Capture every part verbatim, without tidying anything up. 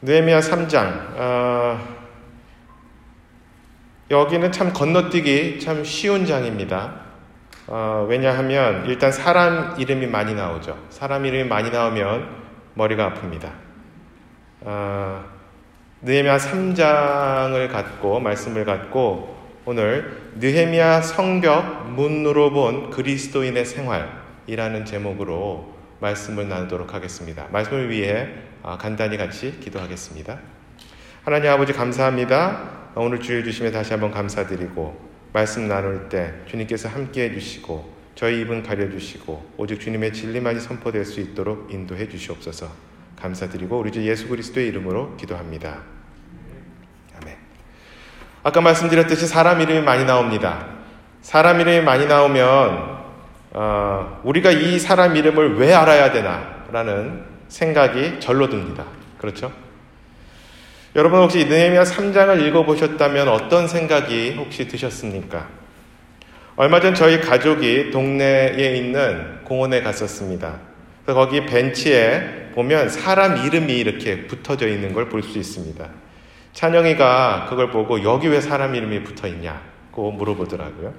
느헤미야 삼 장, 어, 여기는 참 건너뛰기 참 쉬운 장입니다. 어, 왜냐하면 일단 사람 이름이 많이 나오죠. 사람 이름이 많이 나오면 머리가 아픕니다. 어, 느헤미야 삼 장을 갖고 말씀을 갖고 오늘 느헤미야 성벽 문으로 본 그리스도인의 생활이라는 제목으로 말씀을 나누도록 하겠습니다. 말씀을 위해 간단히 같이 기도하겠습니다. 하나님 아버지 감사합니다. 오늘 주일 주심에 다시 한번 감사드리고 말씀 나눌 때 주님께서 함께해 주시고 저희 입은 가려주시고 오직 주님의 진리만이 선포될 수 있도록 인도해 주시옵소서. 감사드리고 우리 주 예수 그리스도의 이름으로 기도합니다. 아멘. 아까 말씀드렸듯이 사람 이름이 많이 나옵니다. 사람 이름이 많이 나오면 어, 우리가 이 사람 이름을 왜 알아야 되나 라는 생각이 절로 듭니다. 그렇죠? 여러분 혹시 느헤미야 삼 장을 읽어보셨다면 어떤 생각이 혹시 드셨습니까? 얼마 전 저희 가족이 동네에 있는 공원에 갔었습니다. 그래서 거기 벤치에 보면 사람 이름이 이렇게 붙어져 있는 걸 볼 수 있습니다. 찬영이가 그걸 보고 여기 왜 사람 이름이 붙어있냐고 물어보더라고요.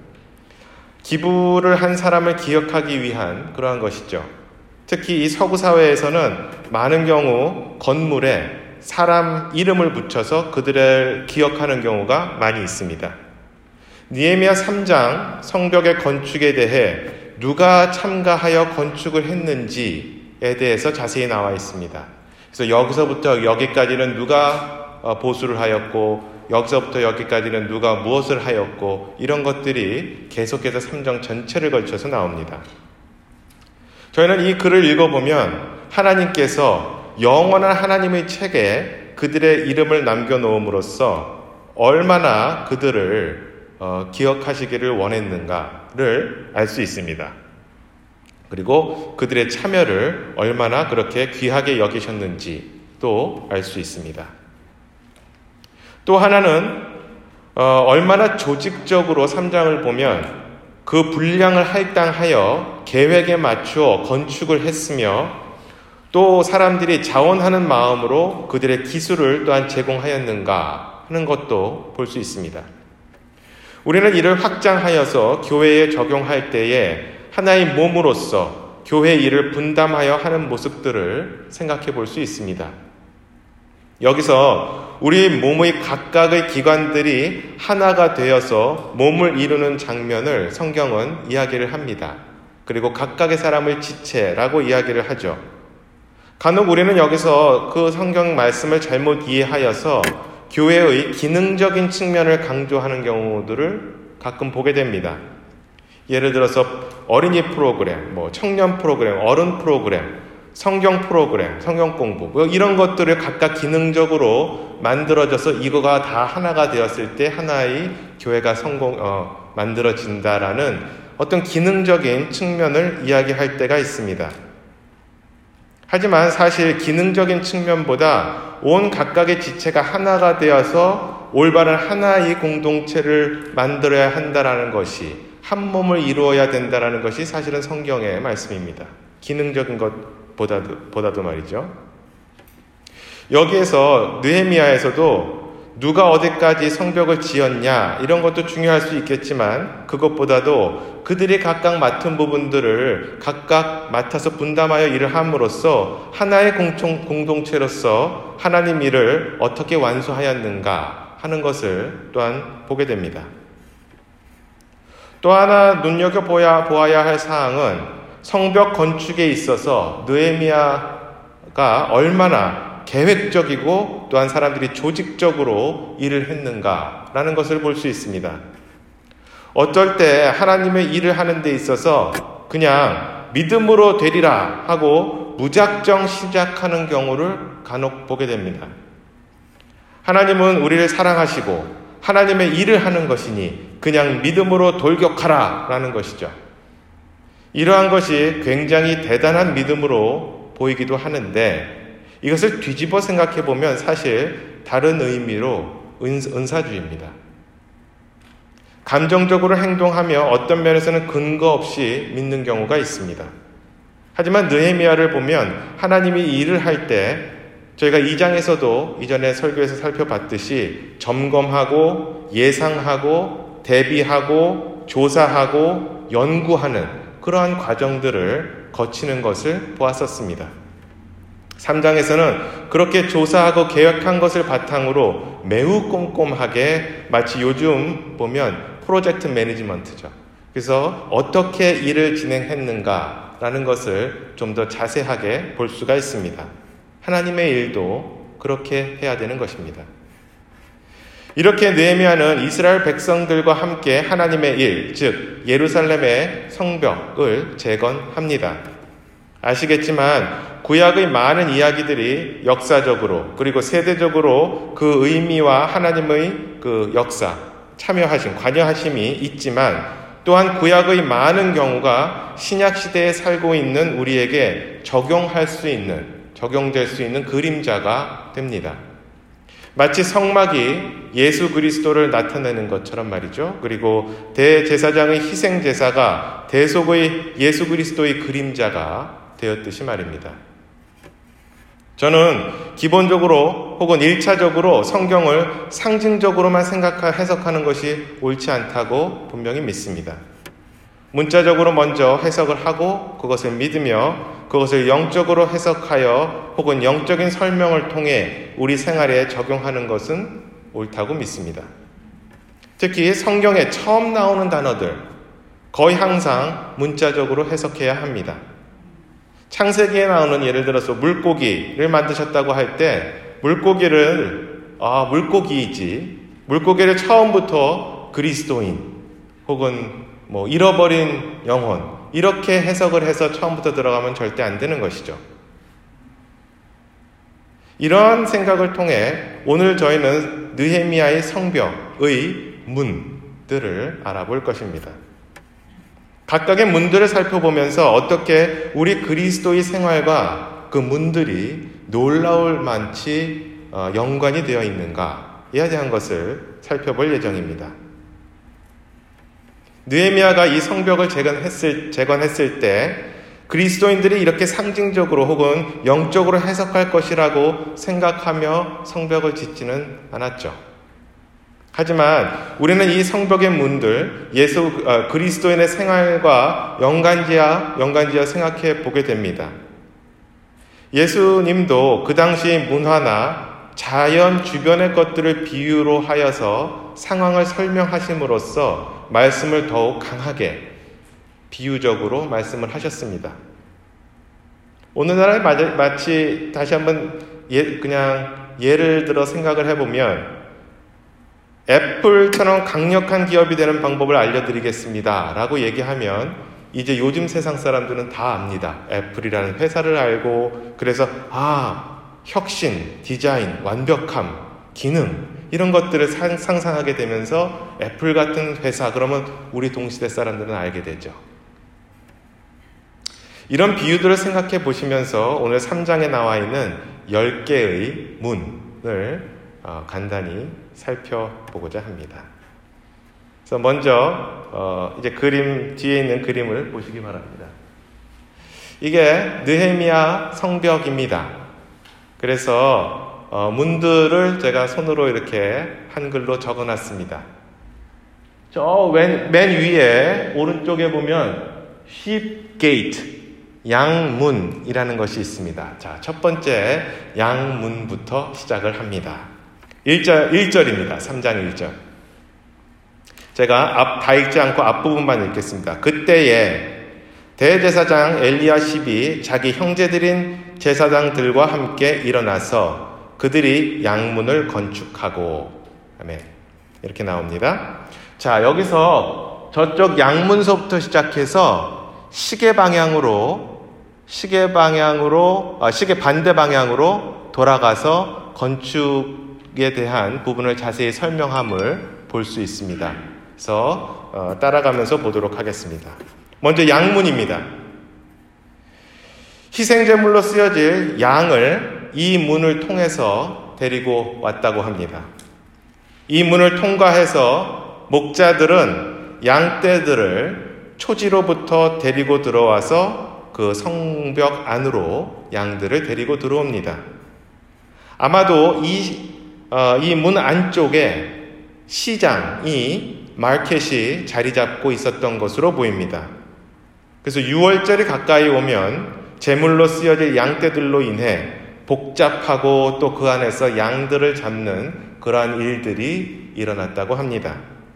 기부를 한 사람을 기억하기 위한 그러한 것이죠. 특히 이 서구 사회에서는 많은 경우 건물에 사람 이름을 붙여서 그들을 기억하는 경우가 많이 있습니다. 느헤미야 삼 장 성벽의 건축에 대해 누가 참가하여 건축을 했는지에 대해서 자세히 나와 있습니다. 그래서 여기서부터 여기까지는 누가 보수를 하였고 여기서부터 여기까지는 누가 무엇을 하였고 이런 것들이 계속해서 삼 장 전체를 걸쳐서 나옵니다. 저희는 이 글을 읽어보면 하나님께서 영원한 하나님의 책에 그들의 이름을 남겨놓음으로써 얼마나 그들을 어, 기억하시기를 원했는가를 알 수 있습니다. 그리고 그들의 참여를 얼마나 그렇게 귀하게 여기셨는지 또 알 수 있습니다. 또 하나는 어, 얼마나 조직적으로 삼 장을 보면 그 분량을 할당하여 계획에 맞추어 건축을 했으며 또 사람들이 자원하는 마음으로 그들의 기술을 또한 제공하였는가 하는 것도 볼 수 있습니다. 우리는 이를 확장하여서 교회에 적용할 때에 하나의 몸으로서 교회 일을 분담하여 하는 모습들을 생각해 볼 수 있습니다. 여기서 우리 몸의 각각의 기관들이 하나가 되어서 몸을 이루는 장면을 성경은 이야기를 합니다. 그리고 각각의 사람을 지체라고 이야기를 하죠. 간혹 우리는 여기서 그 성경 말씀을 잘못 이해하여서 교회의 기능적인 측면을 강조하는 경우들을 가끔 보게 됩니다. 예를 들어서 어린이 프로그램, 뭐 청년 프로그램, 어른 프로그램, 성경 프로그램, 성경 공부 뭐 이런 것들을 각각 기능적으로 만들어져서 이거가 다 하나가 되었을 때 하나의 교회가 성공 어, 만들어진다라는 어떤 기능적인 측면을 이야기할 때가 있습니다. 하지만 사실 기능적인 측면보다 온 각각의 지체가 하나가 되어서 올바른 하나의 공동체를 만들어야 한다라는 것이 한 몸을 이루어야 된다라는 것이 사실은 성경의 말씀입니다. 기능적인 것보다도 보다도 말이죠. 여기에서 느헤미야에서도 누가 어디까지 성벽을 지었냐 이런 것도 중요할 수 있겠지만 그것보다도 그들이 각각 맡은 부분들을 각각 맡아서 분담하여 일을 함으로써 하나의 공통, 공동체로서 하나님 일을 어떻게 완수하였는가 하는 것을 또한 보게 됩니다. 또 하나 눈여겨보아야 보아야 할 사항은 성벽 건축에 있어서 느헤미야가 얼마나 계획적이고 또한 사람들이 조직적으로 일을 했는가라는 것을 볼 수 있습니다. 어쩔 때 하나님의 일을 하는 데 있어서 그냥 믿음으로 되리라 하고 무작정 시작하는 경우를 간혹 보게 됩니다. 하나님은 우리를 사랑하시고 하나님의 일을 하는 것이니 그냥 믿음으로 돌격하라 라는 것이죠. 이러한 것이 굉장히 대단한 믿음으로 보이기도 하는데 이것을 뒤집어 생각해 보면 사실 다른 의미로 은사주의입니다. 감정적으로 행동하며 어떤 면에서는 근거 없이 믿는 경우가 있습니다. 하지만 느헤미야를 보면 하나님이 일을 할 때 저희가 이 장에서도 이전에 설교에서 살펴봤듯이 점검하고 예상하고 대비하고 조사하고 연구하는 그러한 과정들을 거치는 것을 보았었습니다. 삼 장에서는 그렇게 조사하고 계획한 것을 바탕으로 매우 꼼꼼하게 마치 요즘 보면 프로젝트 매니지먼트죠. 그래서 어떻게 일을 진행했는가라는 것을 좀 더 자세하게 볼 수가 있습니다. 하나님의 일도 그렇게 해야 되는 것입니다. 이렇게 느헤미야는 이스라엘 백성들과 함께 하나님의 일, 즉 예루살렘의 성벽을 재건합니다. 아시겠지만 구약의 많은 이야기들이 역사적으로 그리고 세대적으로 그 의미와 하나님의 그 역사, 참여하심, 관여하심이 있지만 또한 구약의 많은 경우가 신약 시대에 살고 있는 우리에게 적용할 수 있는, 적용될 수 있는 그림자가 됩니다. 마치 성막이 예수 그리스도를 나타내는 것처럼 말이죠. 그리고 대제사장의 희생제사가 대속의 예수 그리스도의 그림자가 되었듯이 말입니다. 저는 기본적으로 혹은 일차적으로 성경을 상징적으로만 생각하, 해석하는 것이 옳지 않다고 분명히 믿습니다. 문자적으로 먼저 해석을 하고 그것을 믿으며 그것을 영적으로 해석하여 혹은 영적인 설명을 통해 우리 생활에 적용하는 것은 옳다고 믿습니다. 특히 성경에 처음 나오는 단어들 거의 항상 문자적으로 해석해야 합니다. 창세기에 나오는 예를 들어서 물고기를 만드셨다고 할 때 물고기를 아 물고기이지 물고기를 처음부터 그리스도인 혹은 뭐 잃어버린 영혼 이렇게 해석을 해서 처음부터 들어가면 절대 안 되는 것이죠. 이러한 생각을 통해 오늘 저희는 느헤미야의 성벽의 문들을 알아볼 것입니다. 각각의 문들을 살펴보면서 어떻게 우리 그리스도의 생활과 그 문들이 놀라울 만치 연관이 되어 있는가에 대한 것을 살펴볼 예정입니다. 느헤미야가 이 성벽을 재건했을, 재건했을 때 그리스도인들이 이렇게 상징적으로 혹은 영적으로 해석할 것이라고 생각하며 성벽을 짓지는 않았죠. 하지만 우리는 이 성벽의 문들, 예수 어, 그리스도인의 생활과 연관지어, 연관지어 생각해 보게 됩니다. 예수님도 그 당시 문화나 자연 주변의 것들을 비유로 하여서 상황을 설명하심으로써 말씀을 더욱 강하게 비유적으로 말씀을 하셨습니다. 오늘날에 마치 다시 한번 예, 그냥 예를 들어 생각을 해보면 애플처럼 강력한 기업이 되는 방법을 알려드리겠습니다 라고 얘기하면 이제 요즘 세상 사람들은 다 압니다. 애플이라는 회사를 알고 그래서 아 혁신, 디자인, 완벽함, 기능 이런 것들을 상상하게 되면서 애플 같은 회사 그러면 우리 동시대 사람들은 알게 되죠. 이런 비유들을 생각해 보시면서 오늘 삼 장에 나와 있는 열 개의 문을 간단히 살펴보고자 합니다. 그래서 먼저 어 이제 그림 뒤에 있는 그림을 보시기 바랍니다. 이게 느헤미야 성벽입니다. 그래서 어 문들을 제가 손으로 이렇게 한글로 적어놨습니다. 저 맨 맨 위에 오른쪽에 보면 sheep gate 양문이라는 것이 있습니다. 자, 첫 번째 양문부터 시작을 합니다. 일 절, 일 절입니다. 삼 장 일 절. 제가 앞, 다 읽지 않고 앞부분만 읽겠습니다. 그때에 대제사장 엘리야십이 자기 형제들인 제사장들과 함께 일어나서 그들이 양문을 건축하고 아멘. 이렇게 나옵니다. 자, 여기서 저쪽 양문서부터 시작해서 시계 방향으로 시계 방향으로 아, 시계 반대 방향으로 돌아가서 건축에 대한 부분을 자세히 설명함을 볼 수 있습니다. 그래서 어, 따라가면서 보도록 하겠습니다. 먼저 양문입니다. 희생제물로 쓰여질 양을 이 문을 통해서 데리고 왔다고 합니다. 이 문을 통과해서 목자들은 양떼들을 초지로부터 데리고 들어와서 그 성벽 안으로 양들을 데리고 들어옵니다. 아마도 이, 어, 이 문 안쪽에 시장이, 마켓이 자리 잡고 있었던 것으로 보입니다. 그래서 유월절이 가까이 오면 제물로 쓰여질 양떼들로 인해 복잡하고 또 그 안에서 양들을 잡는 그러한 일들이 일어났다고 합니다.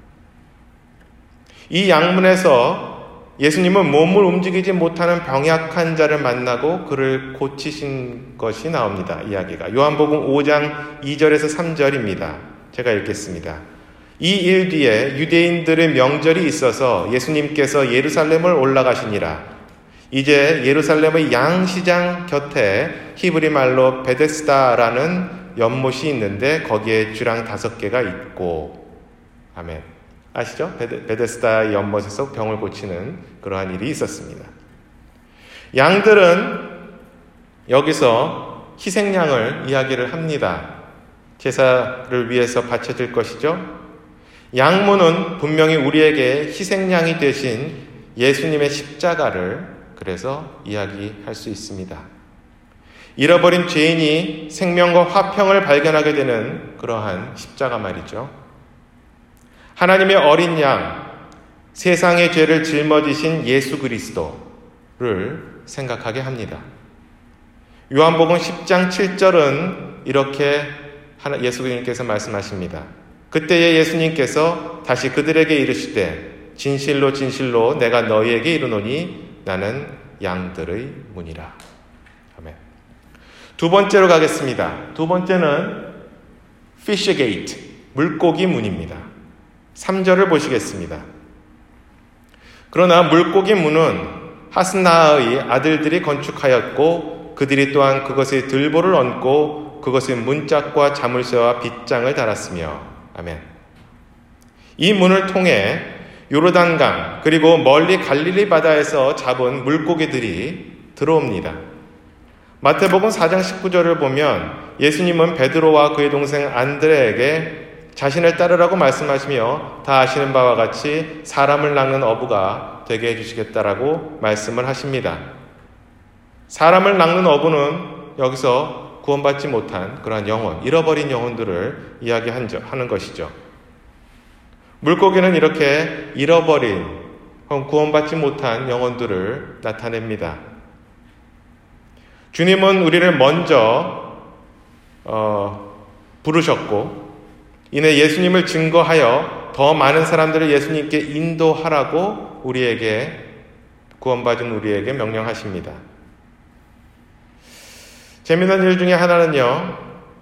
이 양문에서 예수님은 몸을 움직이지 못하는 병약한 자를 만나고 그를 고치신 것이 나옵니다. 이야기가 요한복음 오 장 이 절에서 삼 절입니다. 제가 읽겠습니다. 이 일 뒤에 유대인들의 명절이 있어서 예수님께서 예루살렘을 올라가시니라. 이제 예루살렘의 양시장 곁에 히브리 말로 베데스다라는 연못이 있는데 거기에 쥐랑 다섯 개가 있고, 아멘. 아시죠? 베데, 베데스다 연못에서 병을 고치는 그러한 일이 있었습니다. 양들은 여기서 희생양을 이야기를 합니다. 제사를 위해서 바쳐질 것이죠. 양문은 분명히 우리에게 희생양이 되신 예수님의 십자가를 그래서 이야기할 수 있습니다. 잃어버린 죄인이 생명과 화평을 발견하게 되는 그러한 십자가 말이죠. 하나님의 어린 양, 세상의 죄를 짊어지신 예수 그리스도를 생각하게 합니다. 요한복음 십 장 칠 절은 이렇게 예수님께서 말씀하십니다. 그때에 예수님께서 다시 그들에게 이르시되 진실로 진실로 내가 너희에게 이르노니 나는 양들의 문이라. 아멘. 두 번째로 가겠습니다. 두 번째는 Fish Gate, 물고기 문입니다. 삼 절을 보시겠습니다. 그러나 물고기 문은 하스나의 아들들이 건축하였고 그들이 또한 그것의 들보를 얹고 그것의 문짝과 자물쇠와 빗장을 달았으며, 아멘. 이 문을 통해 요르단강 그리고 멀리 갈릴리 바다에서 잡은 물고기들이 들어옵니다. 마태복음 사 장 십구 절을 보면 예수님은 베드로와 그의 동생 안드레에게 자신을 따르라고 말씀하시며 다 아시는 바와 같이 사람을 낚는 어부가 되게 해주시겠다라고 말씀을 하십니다. 사람을 낚는 어부는 여기서 구원받지 못한 그러한 영혼, 잃어버린 영혼들을 이야기하는 것이죠. 물고기는 이렇게 잃어버린, 구원받지 못한 영혼들을 나타냅니다. 주님은 우리를 먼저 어, 부르셨고 이내 예수님을 증거하여 더 많은 사람들을 예수님께 인도하라고 우리에게, 구원받은 우리에게 명령하십니다. 재미난 일 중에 하나는요,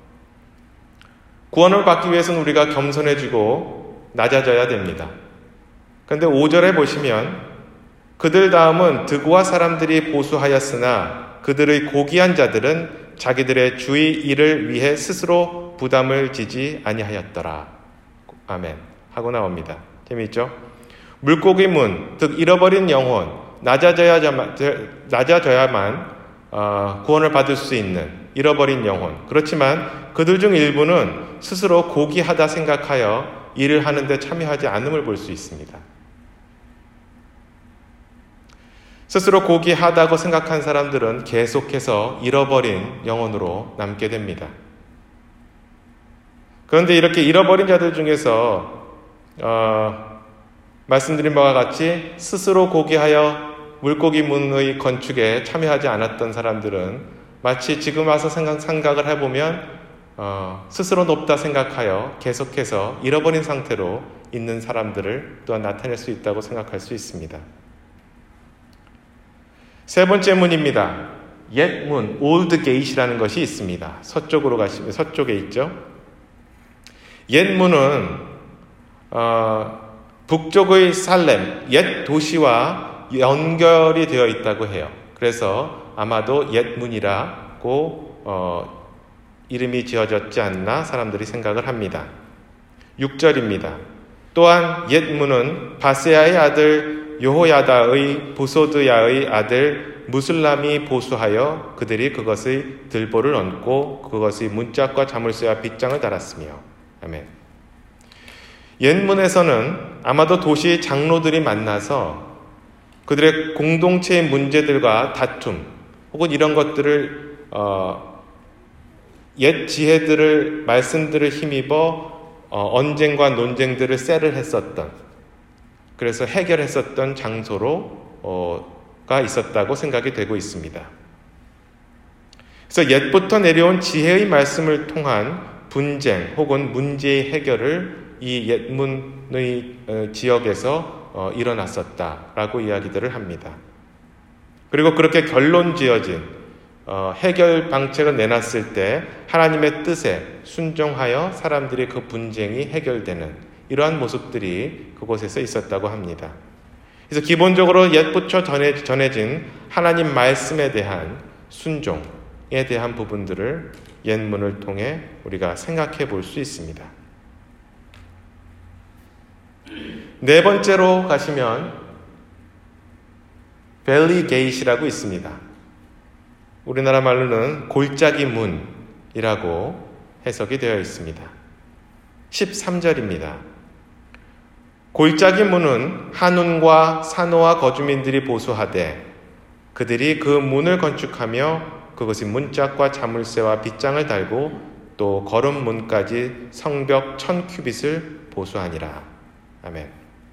구원을 받기 위해서는 우리가 겸손해지고 낮아져야 됩니다. 그런데 오 절에 보시면 그들 다음은 드고와 사람들이 보수하였으나 그들의 고귀한 자들은 자기들의 주의 일을 위해 스스로 부담을 지지 아니하였더라. 아멘 하고 나옵니다. 재미있죠? 물고기 문, 즉 잃어버린 영혼, 낮아져야만, 낮아져야만 어, 구원을 받을 수 있는 잃어버린 영혼. 그렇지만 그들 중 일부는 스스로 고귀하다 생각하여 일을 하는데 참여하지 않음을 볼 수 있습니다. 스스로 고귀하다고 생각한 사람들은 계속해서 잃어버린 영혼으로 남게 됩니다. 그런데 이렇게 잃어버린 자들 중에서 어, 말씀드린 바와 같이 스스로 고귀하여 물고기 문의 건축에 참여하지 않았던 사람들은 마치 지금 와서 생각, 생각을 해보면 어, 스스로 높다 생각하여 계속해서 잃어버린 상태로 있는 사람들을 또한 나타낼 수 있다고 생각할 수 있습니다. 세 번째 문입니다. 옛 문, 올드 게이트라는 것이 있습니다. 서쪽으로 가시면 서쪽에 있죠. 옛 문은 어, 북쪽의 살렘, 옛 도시와 연결이 되어 있다고 해요. 그래서 아마도 옛 문이라고 어, 이름이 지어졌지 않나 사람들이 생각을 합니다. 육 절입니다. 또한 옛 문은 바세야의 아들 요호야다의 부소드야의 아들 무슬람이 보수하여 그들이 그것의 들보를 얹고 그것의 문짝과 자물쇠와 빗장을 달았으며, 아멘. 옛문에서는 아마도 도시 장로들이 만나서 그들의 공동체의 문제들과 다툼 혹은 이런 것들을 어, 옛 지혜들을 말씀들을 힘입어 어, 언쟁과 논쟁들을 셀을 했었던, 그래서 해결했었던 장소로 어, 가 있었다고 생각이 되고 있습니다. 그래서 옛부터 내려온 지혜의 말씀을 통한 분쟁 혹은 문제의 해결을 이 옛문의 지역에서 어, 일어났었다라고 이야기들을 합니다. 그리고 그렇게 결론 지어진 어, 해결 방책을 내놨을 때 하나님의 뜻에 순종하여 사람들이 그 분쟁이 해결되는 이러한 모습들이 그곳에서 있었다고 합니다. 그래서 기본적으로 옛부터 전해, 전해진 하나님 말씀에 대한 순종에 대한 부분들을 옛문을 통해 우리가 생각해 볼 수 있습니다. 네 번째로 가시면 벨리 게이트라고 있습니다. 우리나라 말로는 골짜기 문이라고 해석이 되어 있습니다. 십삼 절입니다. 골짜기 문은 한운과 산호와 거주민들이 보수하되 그들이 그 문을 건축하며 그것이 문짝과 자물쇠와 빗장을 달고 또 거름문까지 성벽 천 큐빗을 보수하니라. 아멘.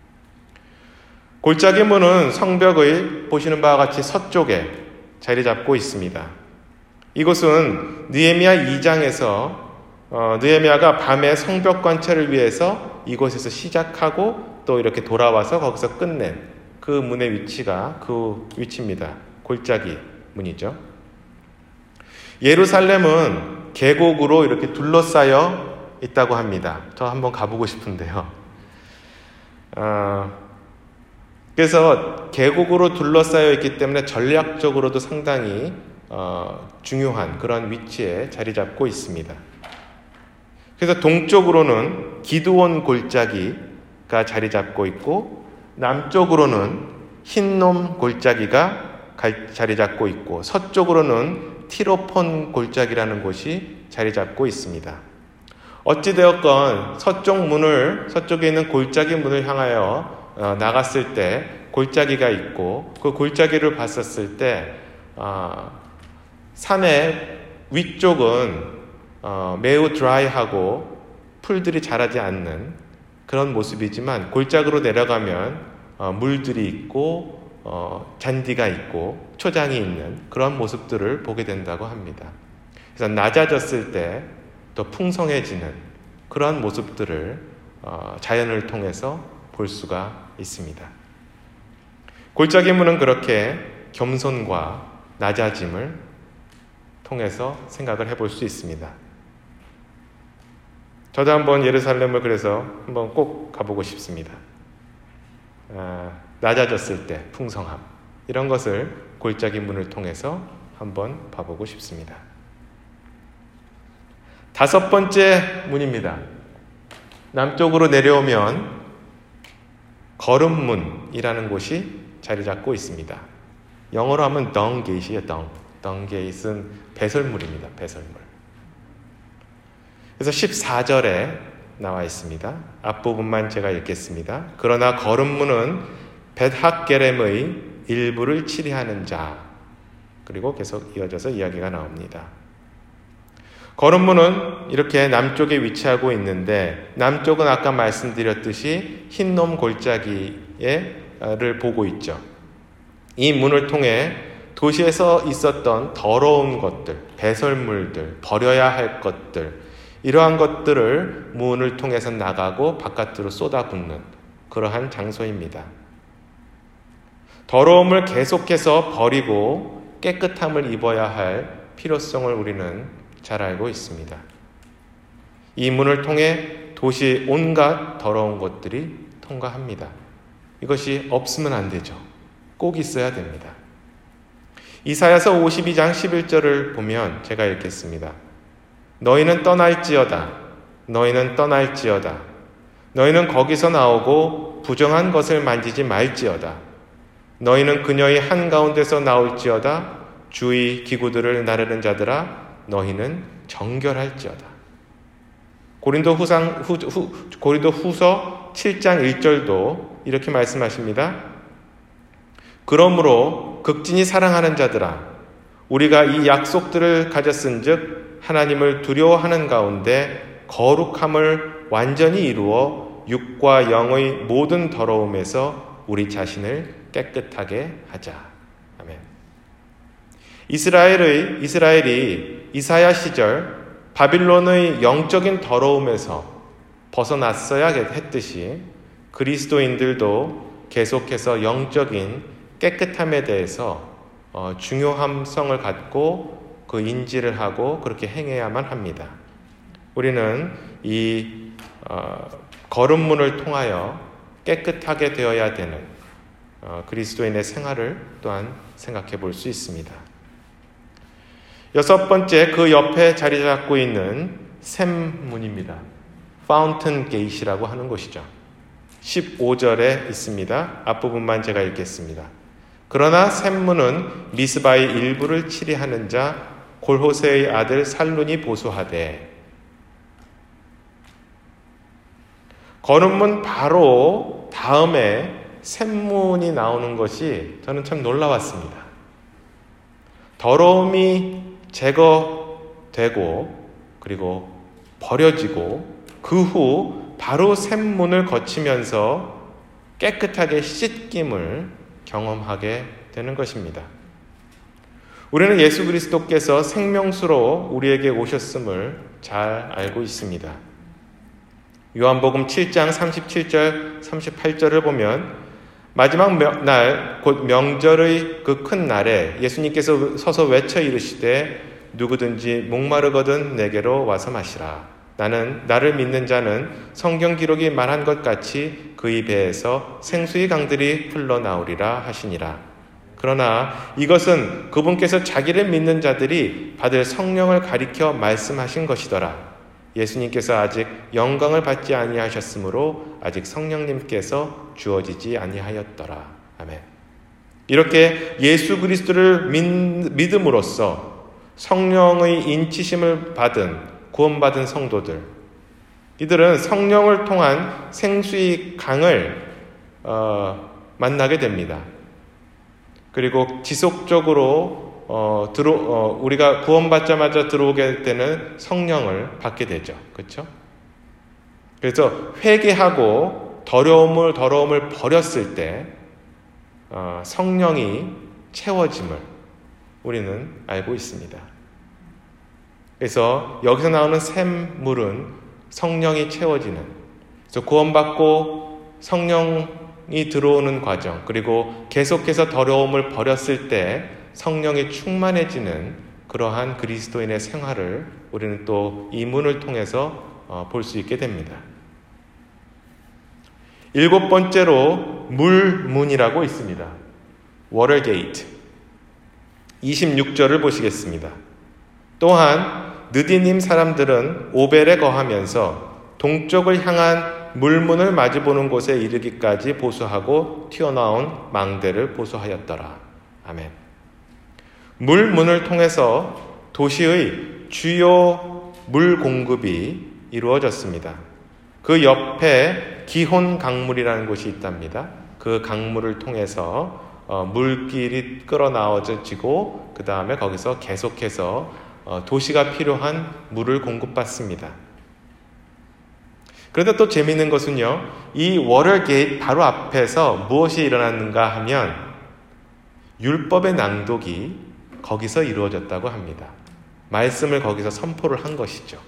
골짜기 문은 성벽의 보시는 바와 같이 서쪽에 자리 잡고 있습니다. 이곳은 느헤미야 이 장에서 어, 느헤미야가 밤에 성벽 관찰을 위해서 이곳에서 시작하고 또 이렇게 돌아와서 거기서 끝낸 그 문의 위치가 그 위치입니다. 골짜기 문이죠. 예루살렘은 계곡으로 이렇게 둘러싸여 있다고 합니다. 저 한번 가보고 싶은데요. 어, 그래서 계곡으로 둘러싸여 있기 때문에 전략적으로도 상당히 어, 중요한 그런 위치에 자리 잡고 있습니다. 그래서 동쪽으로는 기드온 골짜기가 자리 잡고 있고 남쪽으로는 흰놈 골짜기가 자리 잡고 있고 서쪽으로는 티로폰 골짜기라는 곳이 자리 잡고 있습니다. 어찌되었건 서쪽 문을 서쪽에 있는 골짜기 문을 향하여 어, 나갔을 때 골짜기가 있고 그 골짜기를 봤었을 때 어, 산의 위쪽은 어, 매우 드라이하고 풀들이 자라지 않는 그런 모습이지만 골짜기로 내려가면 어, 물들이 있고 어, 잔디가 있고 초장이 있는 그런 모습들을 보게 된다고 합니다. 그래서 낮아졌을 때 더 풍성해지는 그런 모습들을 어, 자연을 통해서 볼 수가 있습니다. 골짜기 문은 그렇게 겸손과 낮아짐을 통해서 생각을 해볼 수 있습니다. 저도 한번 예루살렘을 그래서 한번 꼭 가보고 싶습니다. 아, 낮아졌을 때 풍성함 이런 것을 골짜기 문을 통해서 한번 봐보고 싶습니다. 다섯 번째 문입니다. 남쪽으로 내려오면 거름문이라는 곳이 자리 잡고 있습니다. 영어로 하면 dung gate이에요. dung. dung gate은 배설물입니다. 배설물. 그래서 십사 절에 나와 있습니다. 앞부분만 제가 읽겠습니다. 그러나 거름문은 벳학게렘의 일부를 치리하는 자. 그리고 계속 이어져서 이야기가 나옵니다. 거름문은 이렇게 남쪽에 위치하고 있는데 남쪽은 아까 말씀드렸듯이 흰놈 골짜기를 보고 있죠. 이 문을 통해 도시에서 있었던 더러운 것들, 배설물들, 버려야 할 것들 이러한 것들을 문을 통해서 나가고 바깥으로 쏟아붓는 그러한 장소입니다. 더러움을 계속해서 버리고 깨끗함을 입어야 할 필요성을 우리는 잘 알고 있습니다. 이 문을 통해 도시 온갖 더러운 것들이 통과합니다. 이것이 없으면 안 되죠. 꼭 있어야 됩니다. 이사야서 오십이 장 십일 절을 보면 제가 읽겠습니다. 너희는 떠날지어다. 너희는 떠날지어다. 너희는 거기서 나오고 부정한 것을 만지지 말지어다. 너희는 그녀의 한가운데서 나올지어다. 주의 기구들을 나르는 자들아 너희는 정결할지어다. 고린도 후상 후, 후, 고린도 후서 칠 장 일 절도 이렇게 말씀하십니다. 그러므로 극진히 사랑하는 자들아 우리가 이 약속들을 가졌은즉 하나님을 두려워하는 가운데 거룩함을 완전히 이루어 육과 영의 모든 더러움에서 우리 자신을 깨끗하게 하자. 아멘. 이스라엘의 이스라엘이 이사야 시절 바빌론의 영적인 더러움에서 벗어났어야 했듯이 그리스도인들도 계속해서 영적인 깨끗함에 대해서 어, 중요함성을 갖고 그 인지를 하고 그렇게 행해야만 합니다. 우리는 이 어, 걸음문을 통하여 깨끗하게 되어야 되는 어, 그리스도인의 생활을 또한 생각해 볼 수 있습니다. 여섯 번째, 그 옆에 자리 잡고 있는 샘문입니다. Fountain Gate이라고 하는 곳이죠. 십오 절에 있습니다. 앞부분만 제가 읽겠습니다. 그러나 샘문은 미스바의 일부를 치리하는 자 골호세의 아들 살룬이 보수하되. 거름문 바로 다음에 샘문이 나오는 것이 저는 참 놀라웠습니다. 더러움이 제거되고 그리고 버려지고 그 후 바로 샘문을 거치면서 깨끗하게 씻김을 경험하게 되는 것입니다. 우리는 예수 그리스도께서 생명수로 우리에게 오셨음을 잘 알고 있습니다. 요한복음 칠 장 삼십칠 절 삼십팔 절을 보면 마지막 날 곧 명절의 그 큰 날에 예수님께서 서서 외쳐 이르시되 누구든지 목마르거든 내게로 와서 마시라. 나는 나를 믿는 자는 성경 기록이 말한 것 같이 그의 배에서 생수의 강들이 흘러나오리라 하시니라. 그러나 이것은 그분께서 자기를 믿는 자들이 받을 성령을 가리켜 말씀하신 것이더라. 예수님께서 아직 영광을 받지 아니하셨으므로 아직 성령님께서 주어지지 아니하였더라. 아멘. 이렇게 예수 그리스도를 믿, 믿음으로써 성령의 인치심을 받은 구원받은 성도들, 이들은 성령을 통한 생수의 강을 어, 만나게 됩니다. 그리고 지속적으로 어, 들어, 어, 우리가 구원받자마자 들어오게 되는 성령을 받게 되죠. 그렇죠? 그래서 회개하고 더러움을 더러움을 버렸을 때 어, 성령이 채워짐을 우리는 알고 있습니다. 그래서 여기서 나오는 샘물은 성령이 채워지는, 그래서 구원받고 성령이 들어오는 과정, 그리고 계속해서 더러움을 버렸을 때 성령이 충만해지는 그러한 그리스도인의 생활을 우리는 또 이 문을 통해서 볼 수 있게 됩니다. 일곱 번째로 물문이라고 있습니다. 워터게이트. 이십육 절을 보시겠습니다. 또한 느디님 사람들은 오벨에 거하면서 동쪽을 향한 물문을 마주보는 곳에 이르기까지 보수하고 튀어나온 망대를 보수하였더라. 아멘. 물문을 통해서 도시의 주요 물 공급이 이루어졌습니다. 그 옆에 기혼 강물이라는 곳이 있답니다. 그 강물을 통해서 어, 물길이 끌어나와지고 그 다음에 거기서 계속해서 어, 도시가 필요한 물을 공급받습니다. 그런데 또 재미있는 것은요, 이 워터게이트 바로 앞에서 무엇이 일어났는가 하면 율법의 낭독이 거기서 이루어졌다고 합니다. 말씀을 거기서 선포를 한 것이죠.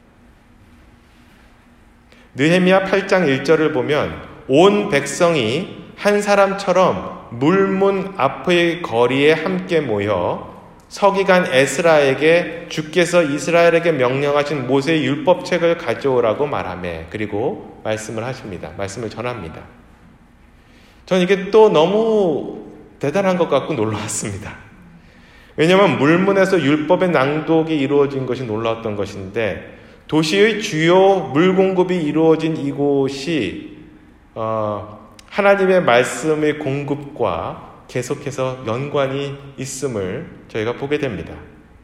느헤미야 팔 장 일 절을 보면 온 백성이 한 사람처럼 물문 앞의 거리에 함께 모여 서기관 에스라에게 주께서 이스라엘에게 명령하신 모세의 율법책을 가져오라고 말하며 그리고 말씀을 하십니다. 말씀을 전합니다. 전 이게 또 너무 대단한 것 같고 놀라웠습니다. 왜냐하면 물문에서 율법의 낭독이 이루어진 것이 놀라웠던 것인데 도시의 주요 물 공급이 이루어진 이곳이 어, 하나님의 말씀의 공급과 계속해서 연관이 있음을 저희가 보게 됩니다.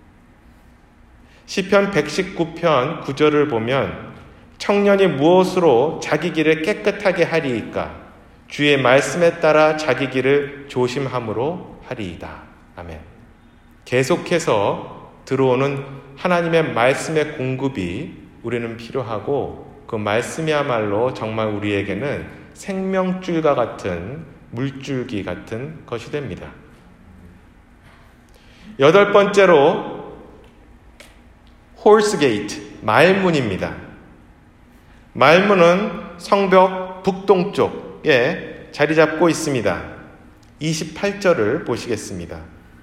시편 백십구 편 구 절을 보면 청년이 무엇으로 자기 길을 깨끗하게 하리이까 주의 말씀에 따라 자기 길을 조심함으로 하리이다. 아멘. 계속해서 들어오는 하나님의 말씀의 공급이 우리는 필요하고, 그 말씀이야말로 정말 우리에게는 생명줄과 같은 물줄기 같은 것이 됩니다. 여덟 번째로 홀스 게이트, 말문입니다. 말문은 성벽 북동쪽에 자리 잡고 있습니다. 이십팔 절을 보시겠습니다.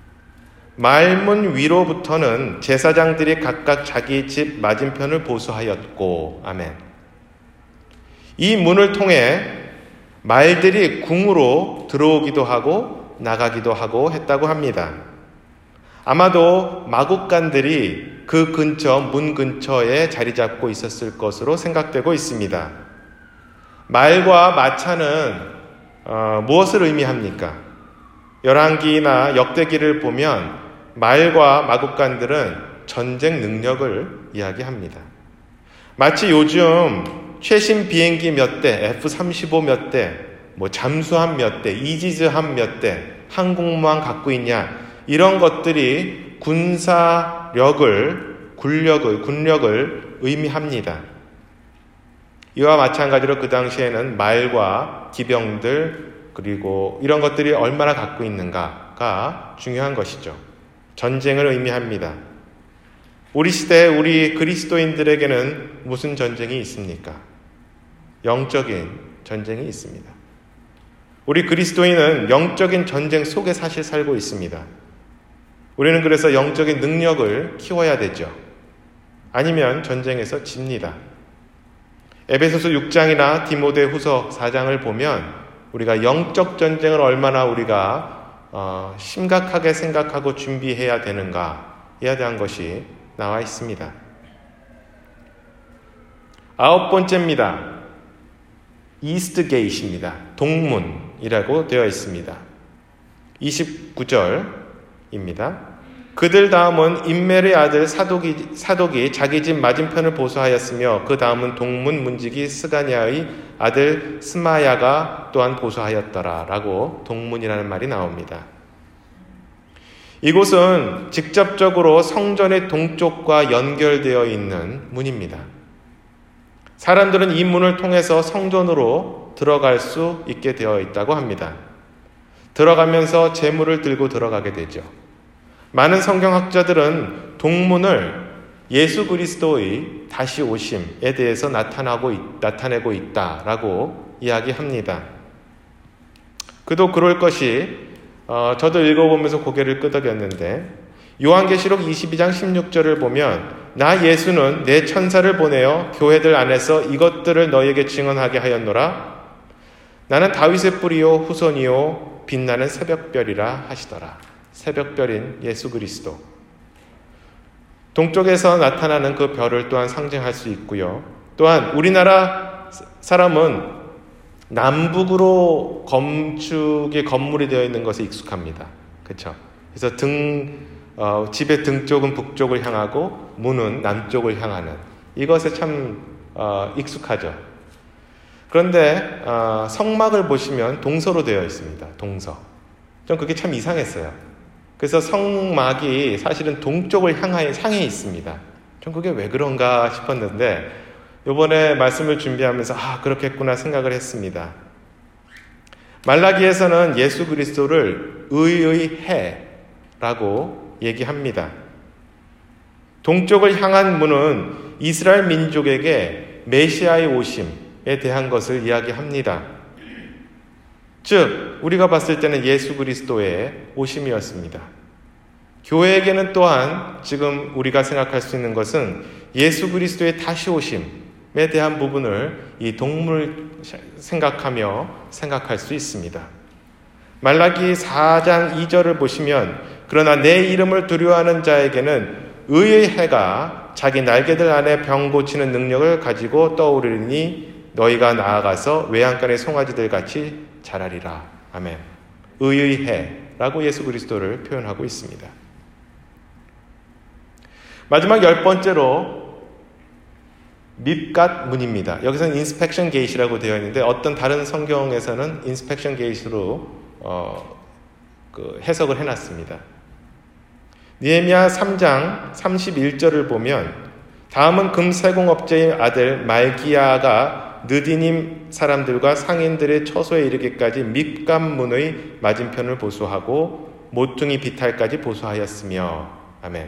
말문 위로부터는 제사장들이 각각 자기 집 맞은편을 보수하였고, 아멘. 이 문을 통해 말들이 궁으로 들어오기도 하고 나가기도 하고 했다고 합니다. 아마도 마국간들이 그 근처, 문 근처에 자리 잡고 있었을 것으로 생각되고 있습니다. 말과 마차는 어, 무엇을 의미합니까? 열왕기나 역대기를 보면 말과 마국간들은 전쟁 능력을 이야기합니다. 마치 요즘 최신 비행기 몇 대, 에프 삼십오 몇 대, 뭐 잠수함 몇 대, 이지즈함 몇 대, 항공모함 갖고 있냐, 이런 것들이 군사력을, 군력을, 군력을 의미합니다. 이와 마찬가지로 그 당시에는 말과 기병들, 그리고 이런 것들이 얼마나 갖고 있는가가 중요한 것이죠. 전쟁을 의미합니다. 우리 시대에 우리 그리스도인들에게는 무슨 전쟁이 있습니까? 영적인 전쟁이 있습니다. 우리 그리스도인은 영적인 전쟁 속에 사실 살고 있습니다. 우리는 그래서 영적인 능력을 키워야 되죠. 아니면 전쟁에서 집니다. 에베소서 육 장이나 디모데후서 사 장을 보면 우리가 영적 전쟁을 얼마나 우리가 어, 심각하게 생각하고 준비해야 되는가에 대한 것이 나와 있습니다. 아홉 번째입니다. 이스트 게이트입니다. 동문이라고 되어 있습니다. 이십구 절입니다. 그들 다음은 임멜의 아들 사독이, 사독이 자기 집 맞은편을 보수하였으며 그 다음은 동문 문지기 스가냐의 아들 스마야가 또한 보수하였더라 라고 동문이라는 말이 나옵니다. 이곳은 직접적으로 성전의 동쪽과 연결되어 있는 문입니다. 사람들은 이 문을 통해서 성전으로 들어갈 수 있게 되어 있다고 합니다. 들어가면서 제물을 들고 들어가게 되죠. 많은 성경학자들은 동문을 예수 그리스도의 다시 오심에 대해서 나타나고, 나타내고 있다라고 이야기합니다. 그도 그럴 것이 어, 저도 읽어보면서 고개를 끄덕였는데 요한계시록 이십이 장 십육 절을 보면 나 예수는 내 천사를 보내어 교회들 안에서 이것들을 너희에게 증언하게 하였노라. 나는 다윗의 뿌리요 후손이요 빛나는 새벽별이라 하시더라. 새벽별인 예수 그리스도. 동쪽에서 나타나는 그 별을 또한 상징할 수 있고요. 또한 우리나라 사람은 남북으로 건축의 건물이 되어 있는 것에 익숙합니다. 그렇죠? 그래서 등 어, 집의 등 쪽은 북쪽을 향하고 문은 남쪽을 향하는 이것에 참 어, 익숙하죠. 그런데 어, 성막을 보시면 동서로 되어 있습니다. 동서. 좀 그게 참 이상했어요. 그래서 성막이 사실은 동쪽을 향해, 향해 있습니다. 좀 그게 왜 그런가 싶었는데 이번에 말씀을 준비하면서 아 그렇겠구나 생각을 했습니다. 말라기에서는 예수 그리스도를 의의 해라고 얘기합니다. 동쪽을 향한 문은 이스라엘 민족에게 메시아의 오심에 대한 것을 이야기합니다. 즉 우리가 봤을 때는 예수 그리스도의 오심이었습니다. 교회에게는 또한 지금 우리가 생각할 수 있는 것은 예수 그리스도의 다시 오심에 대한 부분을 이 동물을 생각하며 생각할 수 있습니다. 말라기 사 장 이 절을 보시면 그러나 내 이름을 두려워하는 자에게는 의의 해가 자기 날개들 안에 병 고치는 능력을 가지고 떠오르니 너희가 나아가서 외양간의 송아지들 같이 자라리라. 아멘. 의의 해라고 예수 그리스도를 표현하고 있습니다. 마지막 열 번째로 밉갓 문입니다. 여기서는 인스펙션 게이트라고 되어 있는데 어떤 다른 성경에서는 인스펙션 게이트로 어, 그 해석을 해놨습니다. 느헤미야 삼 장 삼십일 절을 보면 다음은 금세공업자의 아들 말기야가 느디님 사람들과 상인들의 처소에 이르기까지 밉간문의 맞은편을 보수하고 모퉁이 비탈까지 보수하였으며. 아멘.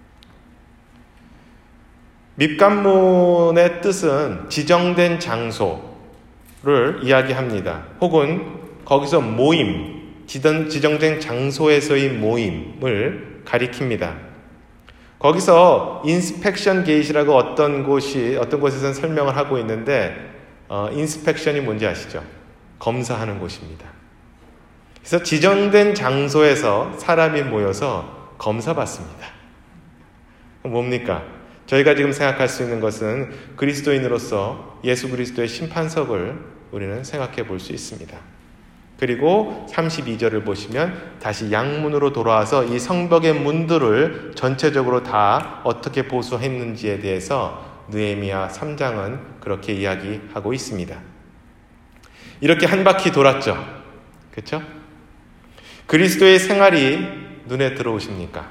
밉간문의 뜻은 지정된 장소를 이야기합니다. 혹은 거기서 모임, 지정된 장소에서의 모임을 가리킵니다. 거기서 인스펙션 게이트라고 어떤 곳이 어떤 곳에서는 설명을 하고 있는데 어, 인스펙션이 뭔지 아시죠? 검사하는 곳입니다. 그래서 지정된 장소에서 사람이 모여서 검사받습니다. 뭡니까? 저희가 지금 생각할 수 있는 것은 그리스도인으로서 예수 그리스도의 심판석을 우리는 생각해 볼 수 있습니다. 그리고 삼십이 절을 보시면 다시 양문으로 돌아와서 이 성벽의 문들을 전체적으로 다 어떻게 보수했는지에 대해서 느헤미야 삼 장은 그렇게 이야기하고 있습니다. 이렇게 한 바퀴 돌았죠. 그렇죠? 그리스도의 생활이 눈에 들어오십니까?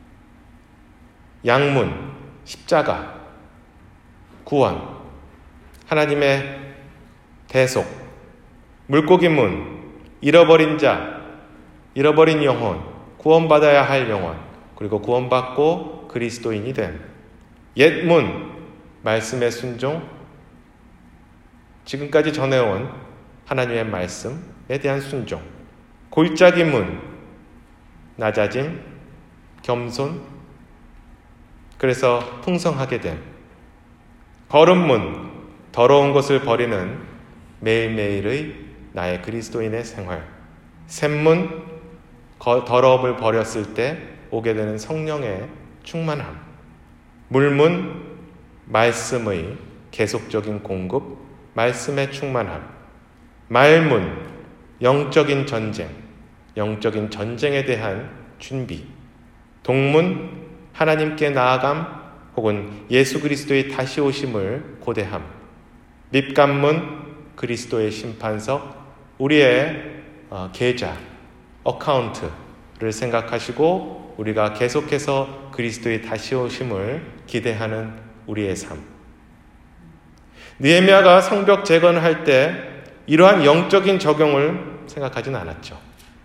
양문, 십자가, 구원, 하나님의 대속, 물고기 문, 잃어버린 자, 잃어버린 영혼, 구원받아야 할 영혼, 그리고 구원받고 그리스도인이 됨. 옛문, 말씀의 순종, 지금까지 전해온 하나님의 말씀에 대한 순종. 골짜기 문, 낮아짐, 겸손, 그래서 풍성하게 됨. 거름문, 더러운 것을 버리는 매일매일의 나의 그리스도인의 생활. 샘문, 더러움을 버렸을 때 오게 되는 성령의 충만함. 물문, 말씀의 계속적인 공급, 말씀의 충만함. 말문, 영적인 전쟁, 영적인 전쟁에 대한 준비. 동문, 하나님께 나아감 혹은 예수 그리스도의 다시 오심을 고대함. 밉간문, 그리스도의 심판석, 우리의 어, 계좌, 어카운트를 생각하시고 우리가 계속해서 그리스도의 다시 오심을 기대하는 우리의 삶. 느헤미야가 성벽 재건을 할 때 이러한 영적인 적용을 생각하진 않았죠.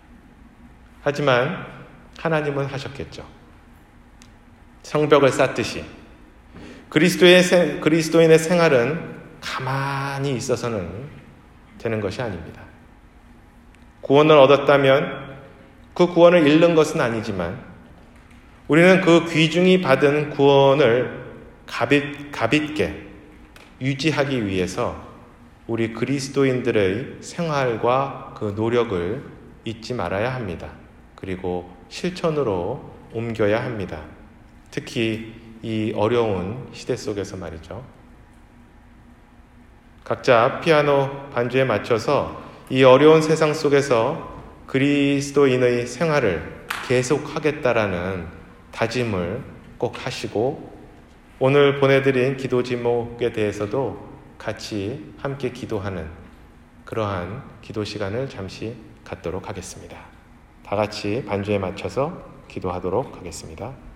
하지만 하나님은 하셨겠죠. 성벽을 쌓듯이 그리스도의 생, 그리스도인의 생활은 가만히 있어서는 되는 것이 아닙니다. 구원을 얻었다면 그 구원을 잃는 것은 아니지만 우리는 그 귀중히 받은 구원을 값있, 값있게 유지하기 위해서 우리 그리스도인들의 생활과 그 노력을 잊지 말아야 합니다. 그리고 실천으로 옮겨야 합니다. 특히 이 어려운 시대 속에서 말이죠. 각자 피아노 반주에 맞춰서 이 어려운 세상 속에서 그리스도인의 생활을 계속하겠다라는 다짐을 꼭 하시고 오늘 보내드린 기도 제목에 대해서도 같이 함께 기도하는 그러한 기도 시간을 잠시 갖도록 하겠습니다. 다 같이 반주에 맞춰서 기도하도록 하겠습니다.